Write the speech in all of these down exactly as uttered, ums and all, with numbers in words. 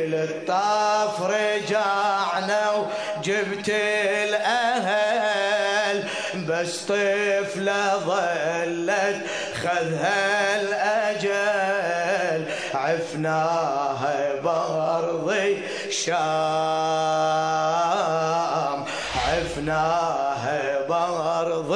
للطاف رجعنا وجبت الأهل، بس طفلة ظلت خذها الأجل، عفناها بأرض الشام، عفناها بأرض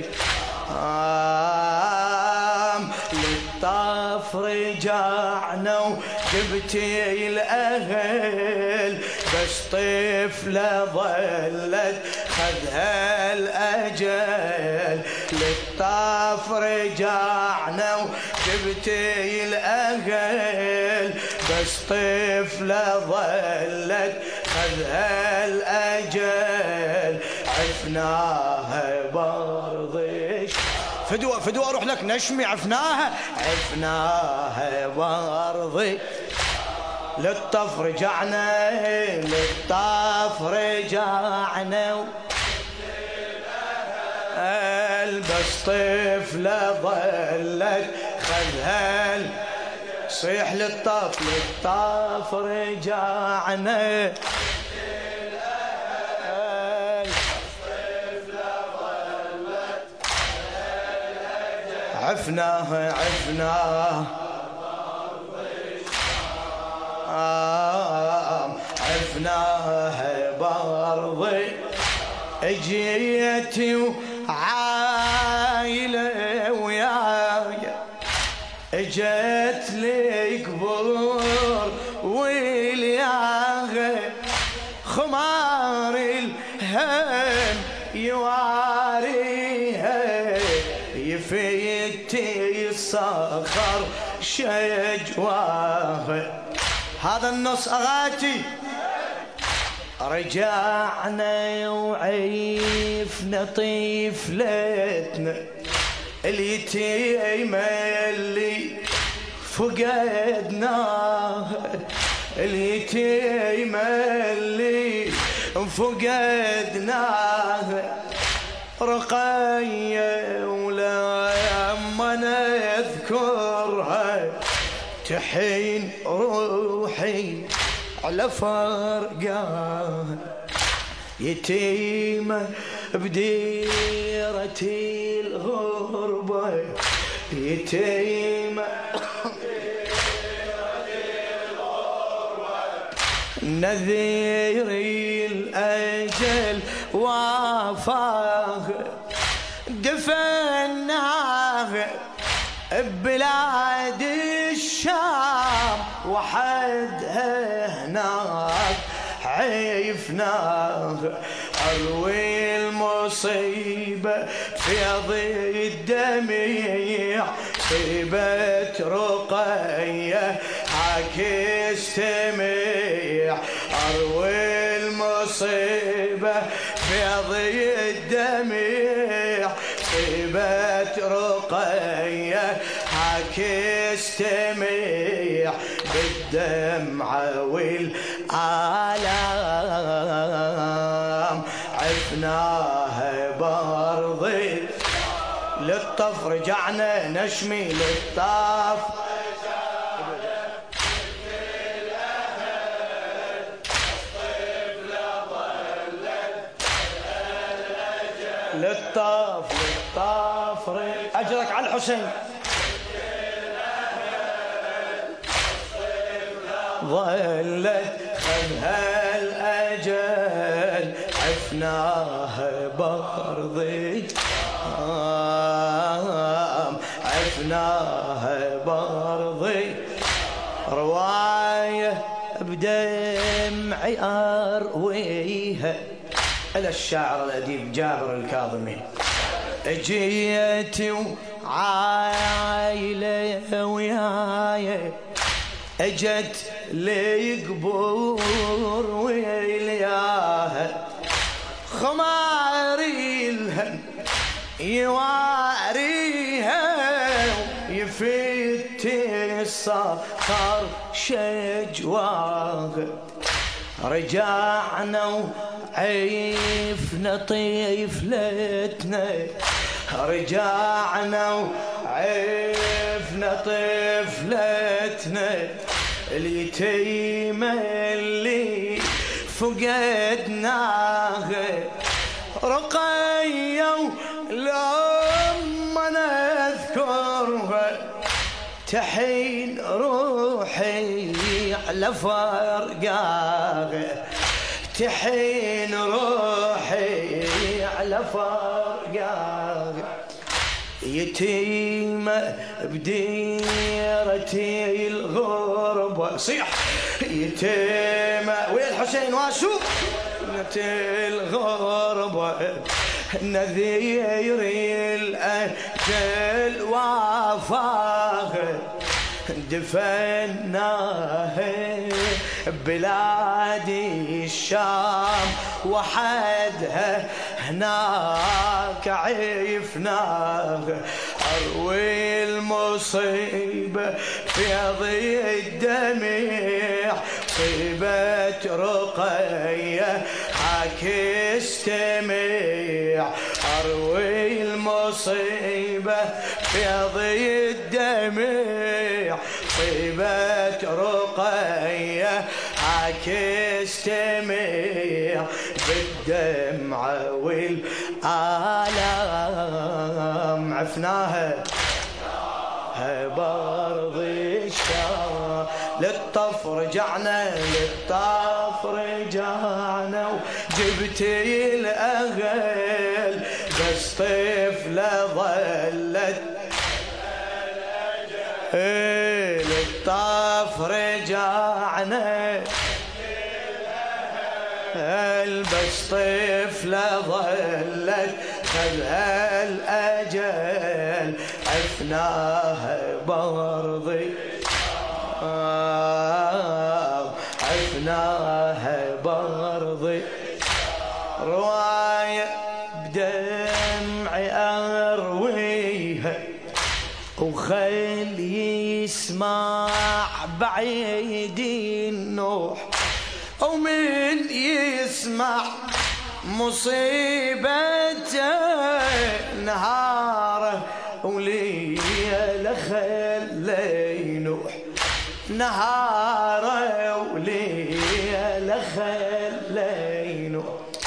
الشام. للطاف رجعنا وجبتي الأهل، بس طفلة ظلت خذها الأجل، للطاف رجعنا وجبتي الأهل، بس طفلة ظلت خذها الأجل، عفناها برضش فدوى فدوى اروح لك نشمي، عفناها عفناها برضي. للطف رجعنا للطف رجعنا بس طفلة ظلت خذها، صيح للطف للطف رجعنا، عفناها عفناها عفناها برضي. اجيتي وعايلة وياي، اجت لي قبور والياغة، خمار الهم يواريها، يفيتي الصخر شجواه. هذا النص أغاتي. رجعنا وعيفنا طفلتنا اليتيمة اللي فقدناها، اليتيمة اللي فقدناها، رقية ولما نذكرها تحين روحي على فرقها، يتيمة بديرة الغربة، يتيمة نذير الأجل وافاه، دفناه ببلاد الشام وحدها هناك عيفناه، أروي المصيبة في ضي الدميع، صيبت رقية حكي استميع، أروي المصيبة في ضي الدميع، صيبت رقية حكي استميع، بالدمعة والآلام عفناها برضي. للطف رجعنا نشمي للطف، للطف للطف أجرك على الحسين، ظلت خذها الأجل، عفناها برضي عفناها برضي. رواية بدمعي أرويها إلى الشاعر الأديب جابر الكاظمي. جيتي وعايلة وياي، اجت لي قبور ويلياها، خماري الهم يواريها، يفيت الصخر شجواه. رجعنا وعيفنا طفلتنا، رجعنا وعيفنا عفنا طفلتنا اليتيمة اللي فقدناها رقية لما نذكرها تحين روحي على فرقاها تحين روحي على فرقاها يتيمة بديرتي الغربة صيح يتيمة ويا الحسين واشو الغربة نذير الأجل وافاه دفناه بلاد الشام وحدها هناك عيفناه أروي المصيبة في ضي الدميع صيبة رقية حكي استمع أروي المصيبة في ضي الدميع صيبة رقية حكي استمع بالدمعة والآلام عفناها برض الشام للطف رجعنا للطف رجعنا وجبتي الأهل بس طفلة ظلت للطف رجعنا بس طفلة ظلت خذها الأجل عفناها برضي عفناها برضي رواية بدمعي أرويها وخلي يسمع بعيد النوح أو من يسمع مصيبته نهاره وليله خلي نوح نهاره وليله خلي نوح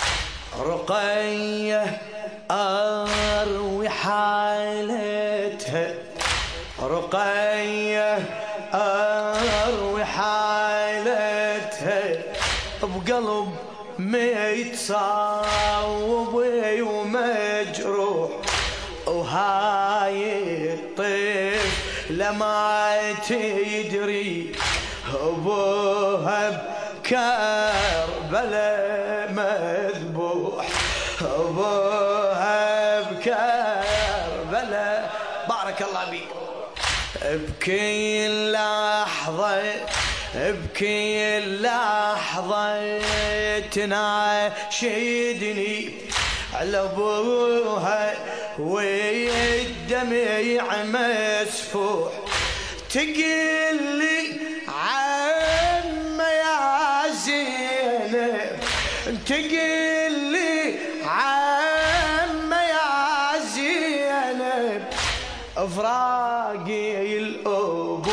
رقية أروي حالتها رقية أروي حالتها بقلب ميتصاوب ومجروح وهاي الطيف لما تدري ابوها بكربلاء مذبوح ابوها بكربلاء بارك الله بيك بكل لحظة بكل لحظة تناشدني على ابوها والدمع مسفوح تقلي عم يا زينب تقلي عم يا زينب افراقي الابو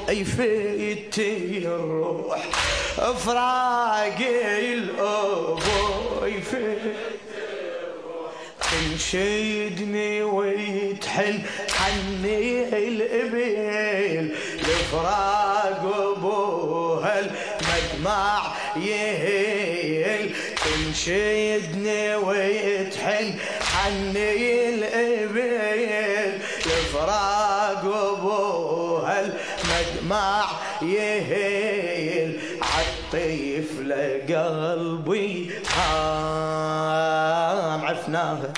يفتي الروح افراقي الابو يفتي تنشدني ويتحن حني الابل لفراق ابوها المدمع يهيل تنشدني ويتحن حني الابل لفراق ابوها المدمع يهيل عالطيف لقلبي حام عفناها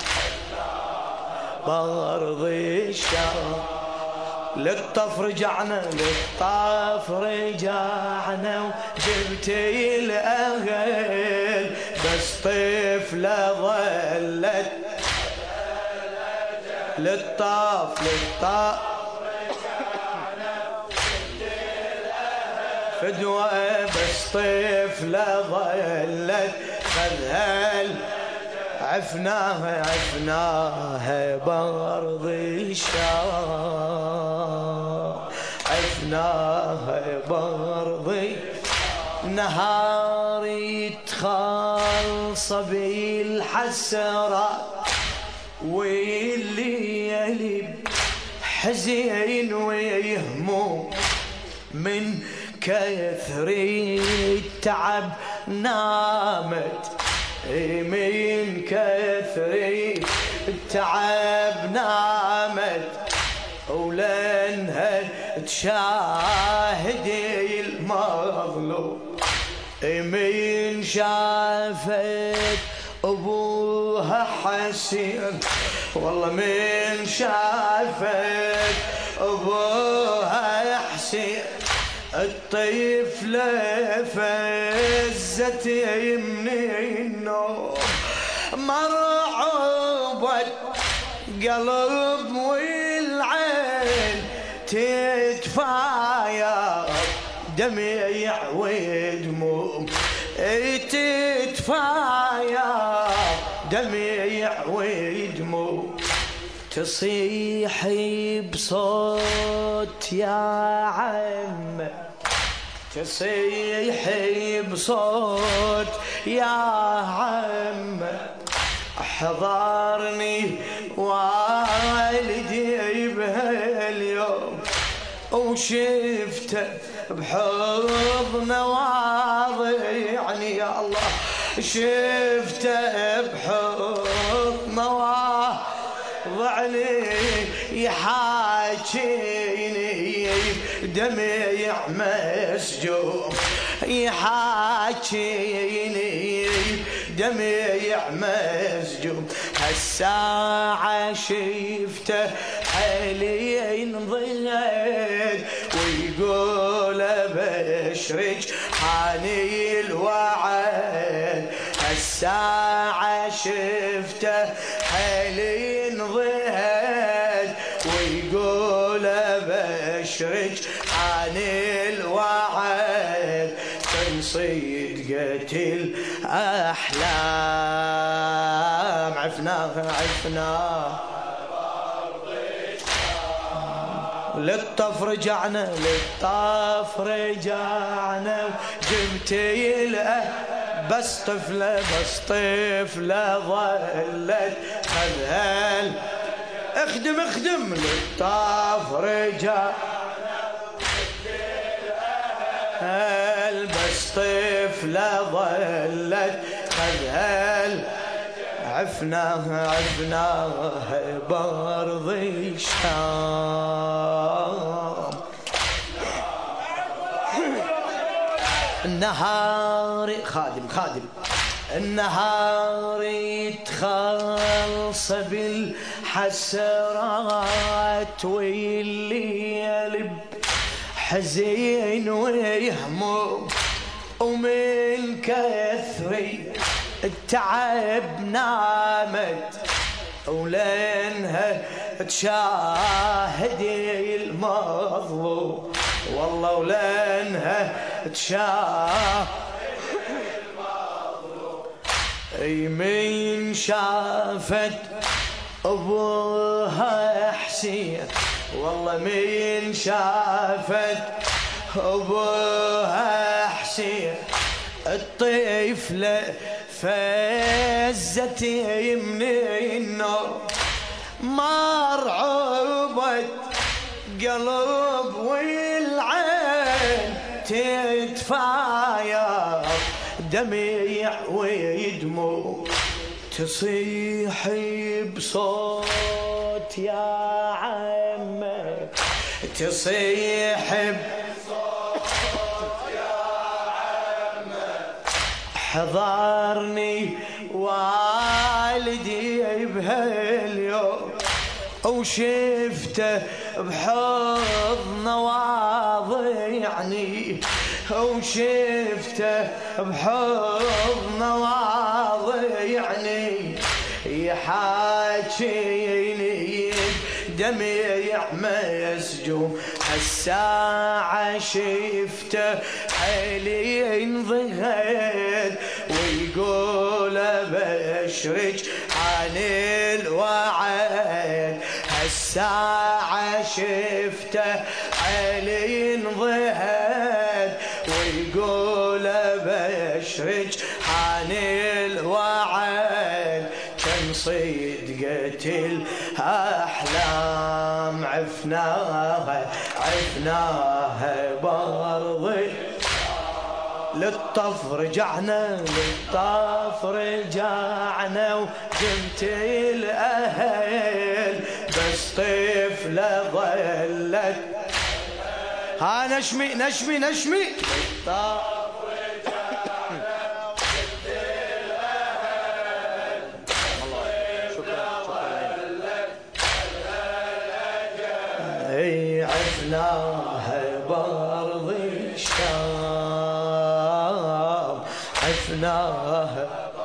برض الشام للطف رجعنا للطف رجعنا وجبتي الأهل بس طفلة ظلت للطف للطف فدوة بس طفلة ظلت خذها عفناها عفناها برض الشام. عفناها برضي نهار يتخلص بالحسرة والليالي حزين ويهموم من كثر التعب نامت من كثر التعب نامت ولانها تشاهد المظلوم من شافت ابوها حسين والله من شافت ابوها حسين الطفلة فزت من النوم مرعوبة قلب والعين تتفاير دمع ودموم تتفاير دمع ودموم تصيح بصوت يا عم تصيح بصوت يا عم احضرني والدي بهاليوم وشفته بحضنه واضعني يا الله شفته بحضنه واضعني يحاكيني دمع مسجوم يحاكيني دمع مسجوم هالساعة شفته حاليا ضيد ويقول بشرج حاني الوعد هالساعة شفته حاليا ضيد ويقول بشرج حاني الوعد تنصيد قتل أحلام عفناها عفناها للطف رجعنا للطف رجعنا جبتي له بس طفلة بس طفلة ظلت خذها اخدم اخدم للطف رجعنا بس طفلة ظلت خذها عفناها عفناها بارض الشام النهار خادم خادم النهار يتخلص بالحسرات والليل حزين ويهموم ومن كثري التعب نامت ولانها تشاهد المظلوم والله ولانها تشاهد المظلوم من شافت ابوها حسين والله من شافت ابوها حسين الطفلة فزت من النوم مرعوبة قلب والعين تتفاير دمع ودموع تصيح بصوت يا عم تصيح بصوت يا عم حضرني والدي بهاليوم وشفته بحضنه واضعني وشفته بحضنه واضعني يحاكيني دمع مسجوم هالساعة شفته حيلي انضهد ويقول بشرج عن الوعد هالساعة شفته حيلي ويقول بشرج عن الوعد كان صدقة الأحلام عفناها عفناها برضي للطف رجعنا للطف رجعنا وجنت الأهل بس طفلة ظلت ها نشمي نشمي نشمي للطف رجعنا وجنت الأهل شكرا شكرا اي عفناها برضي الشام عفناها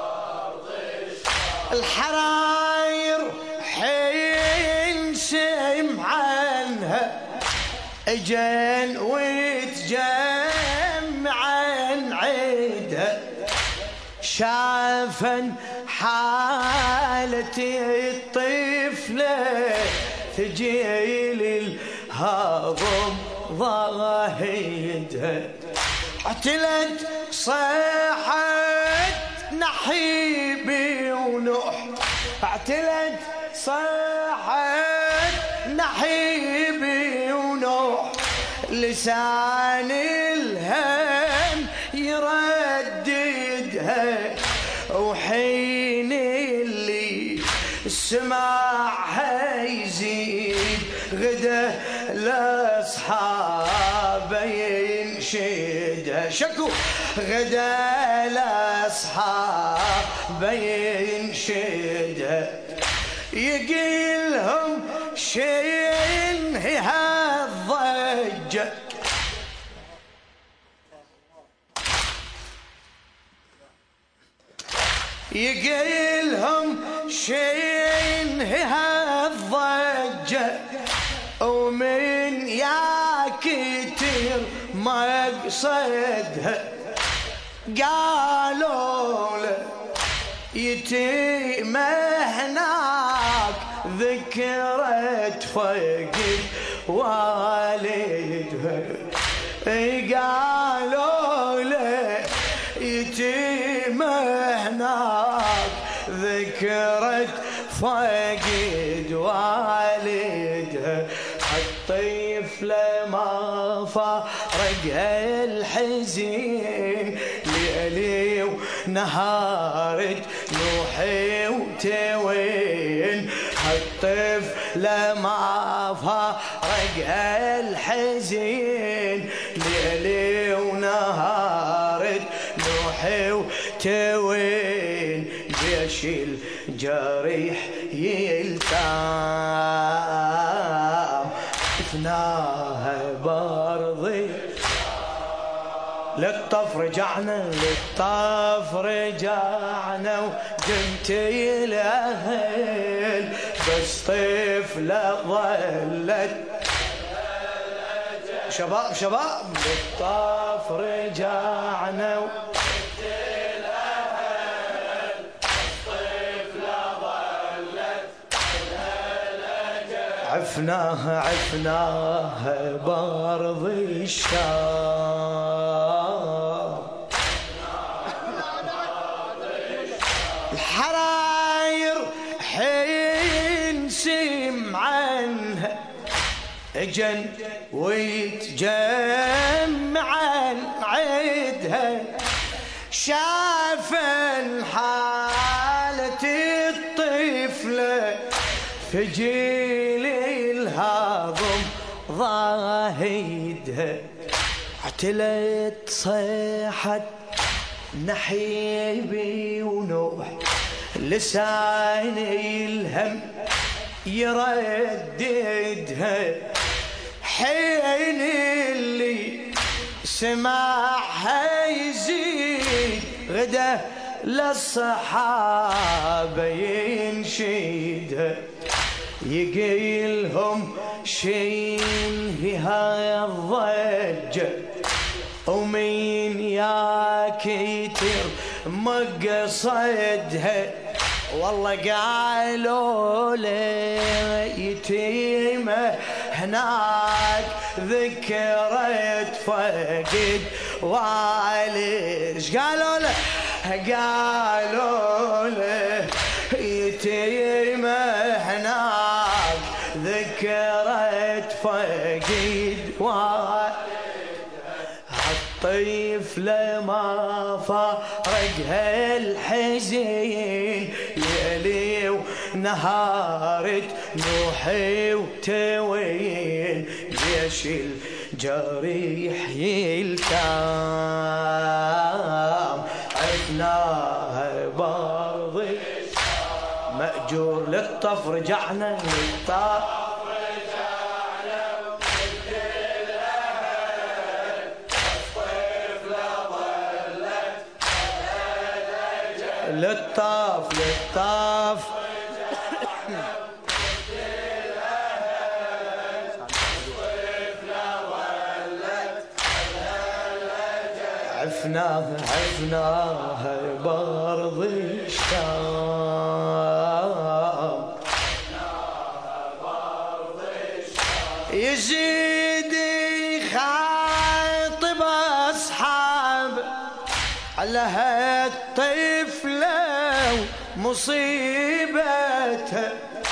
الحراير حين سمع عنها اجن ويتجمع عن عيدها شافن حالتي الطفلة ثجيل الهضم ضاهدها اعتلت صيحت نحيبي ونوح اعتلت صيحت نحيبي ونوح لسان الهم يرددها وحين اللي سمعها يزيد غدا لاصحابه ينشدها شكو غدا لاصحابه ينشدها يقيلهم شين هي هالضجة يقيلهم شين هي هالضجة ومن يا كتير مقصدها قالوا له يتيم هناك ذكرت فقد والدها قالوا له يتيم هناك ذكرت فقد والدها الطفلة ما فارق الحزين ليلي ونهارت نوحي وتوين الطفلة ما فارق الحزين ليلي ونهارت نوحي وتوين جيش الجريح يلتام عفناها برضي للطف رجعنا للطف رجعنا وجنتي الأهل بس طفلة ظلت شباب شباب للطف رجعنا عفناها عفناها برضي الشام الحراير حين سمع عنها اجن ويتجمع عن عيدها شافن حالة الطفلة فجيل الهضم ضاهدها اعتلت صيحت نحيبي ونوح لسان الهم يرددها حين اللي سمعها يزيد غدا للصحابة ينشدها يقيلهم شين في هاي الضجة ومين يا كتير مقصدها والله قالوا لي يتيمة هناك ذكرت فقد والش قالوا له قالوا له يتيم هناك ذكرت فقيد الطفل ما فارقها الحزين ليلي ونهار تنوحي وتوين ليش الجريح يلتام عفناها برضي مأجور للطف رجعنا للطف للطاف للطاف عفناها عفناها برض الشام يزيد يخاطب أصحاب على هالطفلة ومصيبتها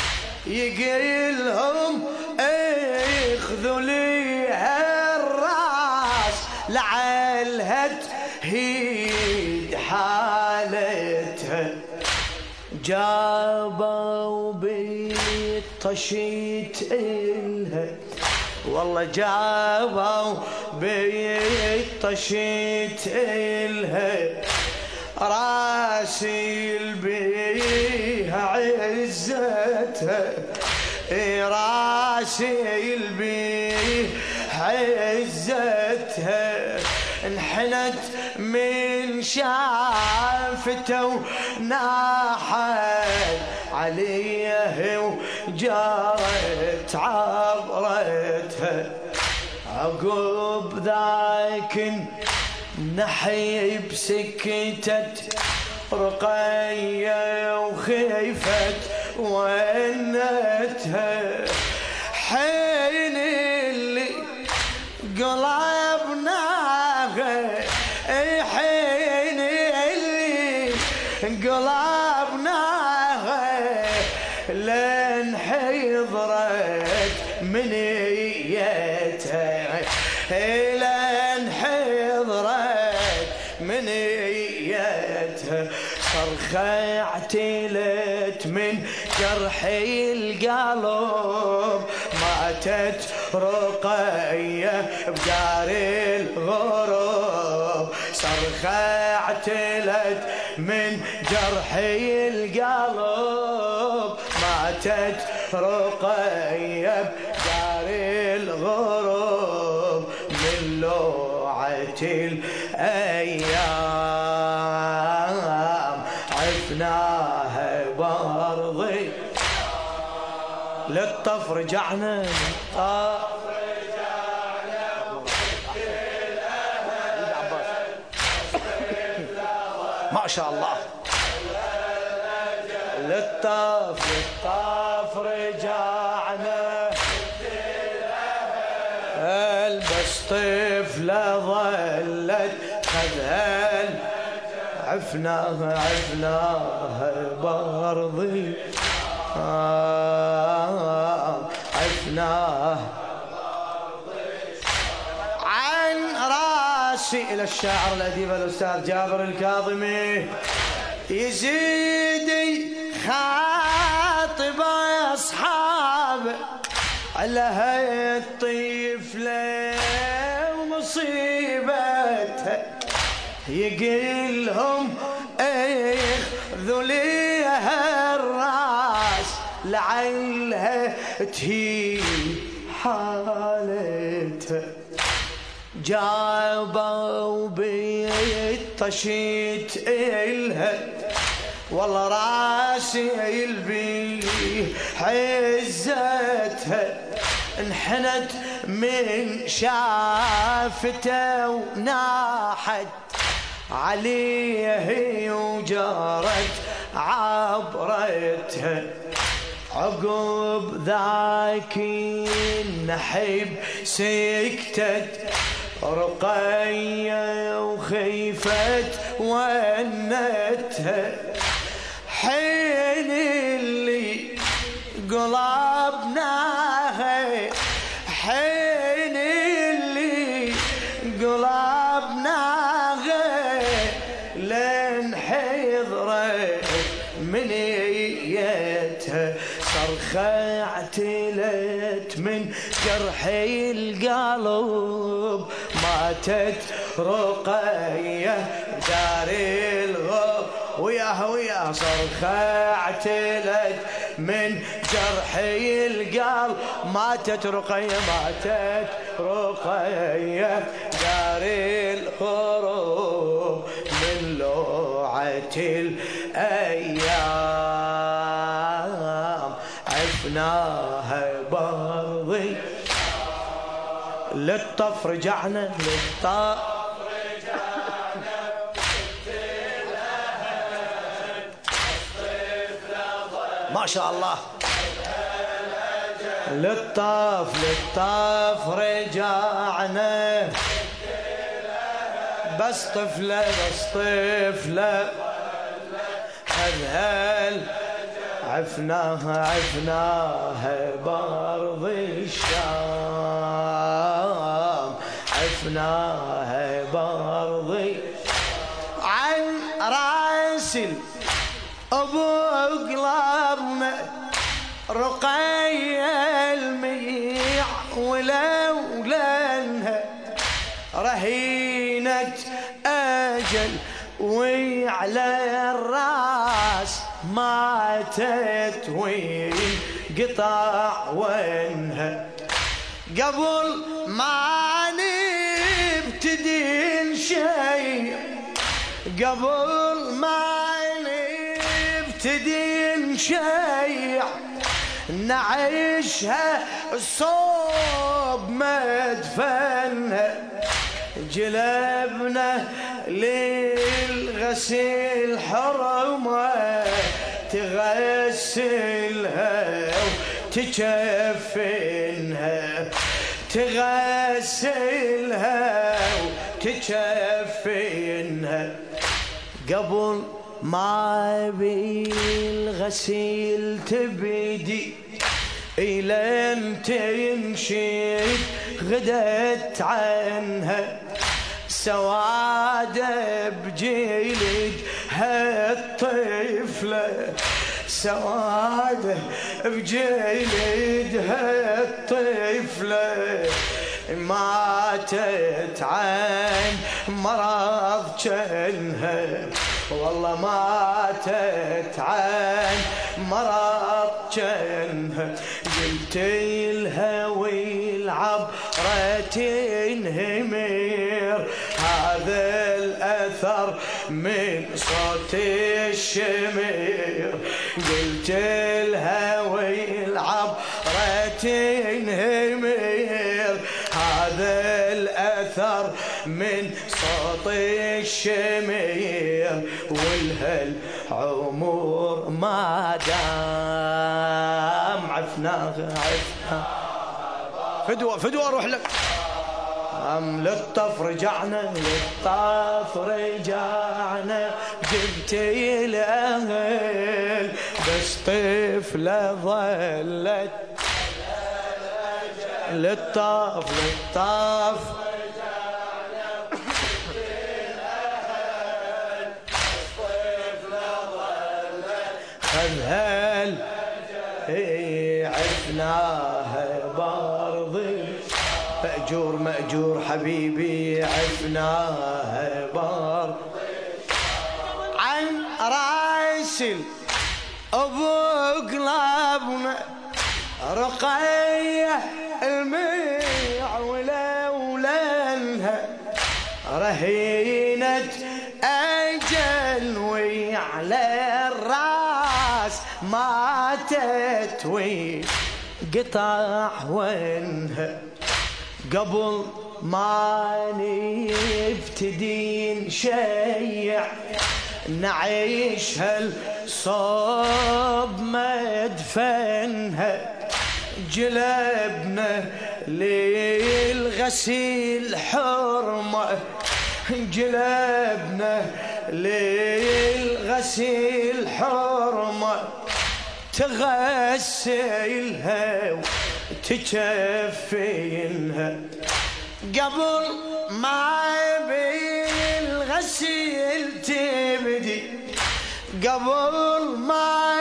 يقيلهم اخذوا ليها الراس لعلها تهيد حالتها جابوا بالطشيت إلها والله جابوا بالطشيت إلها راسي البيها عزتها راسي البيها عزتها انحنت من شافته وناحت عليه وجارت عبرتها عقب ذاك نحي بسكتت رقية وخيفت وانتها حين اللي قلبناها حين اللي قلبناها لن حضرت منيتها لن حضرت منيتها صرخة اعتلت من جرح القلب ماتت رقية بدار الغروب صرخة اعتلت من جرح القلب ماتت رقية بدار الغروب من لوعة الأيام عفناها برضي للطف رجعنا ما شاء الله للطف للطف رجعنا البس طفلة ظلت خذها عفناها عفناها برضي آه عفناها عن راسي إلى الشاعر الأديب الأستاذ جابر الكاظمي يزيد خاطب أصحاب على هاي الطفلة ومصيبتها يقلهم اخذوا ليها الراس لعلها تهيب حالتها جابوا بالطشيت إلها والله راسي البيه عزتها انحنت من شافته وناحت عليه وجرت عبرتها عقب ذاك النحب سكتت رقية وخيفت ونتها حين اللي قلبناها حين اللي قلبناها لين حضرت منيتها صرخة اعتلت من جرح القلب ماتت رقية داري الغب وياها وياها صرخة اعتلت من جرح القلب ماتت رقية ماتت رقية داري الخروب من لوعة الأيام عفناها برضي للطف رجعنا للطف ما شاء الله للطف للطف رجعنا بس طفلة بس طفلة هذهل عفناها عفناها بارض الشام عفناها بارض عن راس ابو قلبنا رقية الميع ولولنها رهينة أجل وعلى الراس ماتت وانقطع وينها قبل ما نبتدي شيء قبل ما نبتدي شيء نعيشها صوب مدفنها جلبنا للغسيل حرمة تغسلها وتجفنها تغسلها وتجفنها قبل ما بالغسيل تبدي إلين تنشد غدت عنها سوادة بجلد هالطفلة سوادة بجلد هالطفلة ماتت عن مرض جنها والله ماتت عن مرض جنها قلت لها والعبرة تنهمر هذا الأثر من صوت الشمير قلت لها والعبرة تنهمر هذا الأثر من صوت الشمير والهالعمر ما دام عفناها عفنا فدوة فدوة أروح لك أم للطف رجعنا للطف رجعنا جبت الأهل بس طفلة ظلت للطف للطف خذهل عفناها برضي مأجور مأجور حبيبي عفناها بار عن راس ابو قلبنا رقية الميع ولولنها رهينة أجل وعلى الراس ماتت وقطع وينها قبل ما نبتدي نشيع نعيش هالصوب مدفنها جلبنا للغسيل حرمة، انقلبنا للغسيل حرمة، تغسلها وتجفينها قبل ما بالغسيل تبدي، قبل ما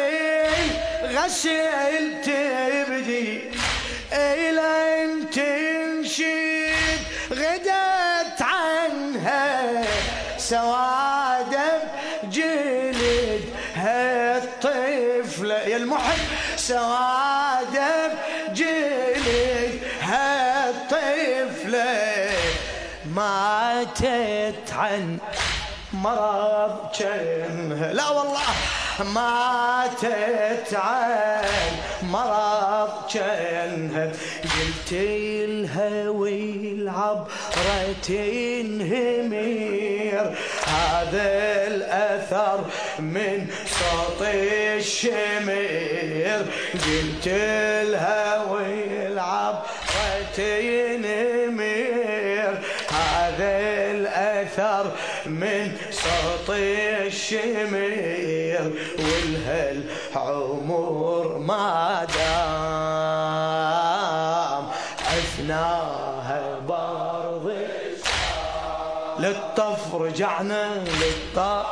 بالغسيل تبدي إلى أن تنشد غدت عنها سوادة جلد هالطفلة يا المحب، سوادة جلد هالطفلة ماتت عن مرض جنها، لا والله ماتت عن مرض جنها. قلت لها والعبرة تنهمير، هذا الأثر من صوت الشمير. قلت لها والعبرة تنهمير، هذا الأثر من صوت الشمير. والهل عمر ما دام عفناها برض للطف رجعنا، للطف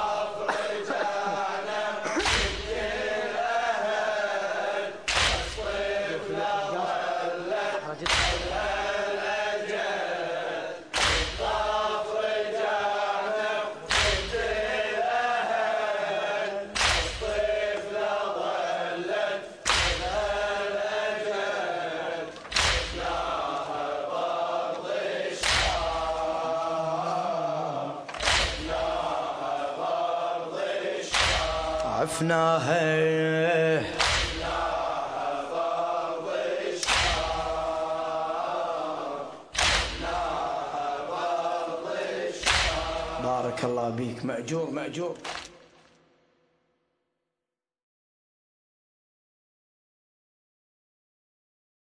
عفناها بارك الله بيك، مأجور مأجور.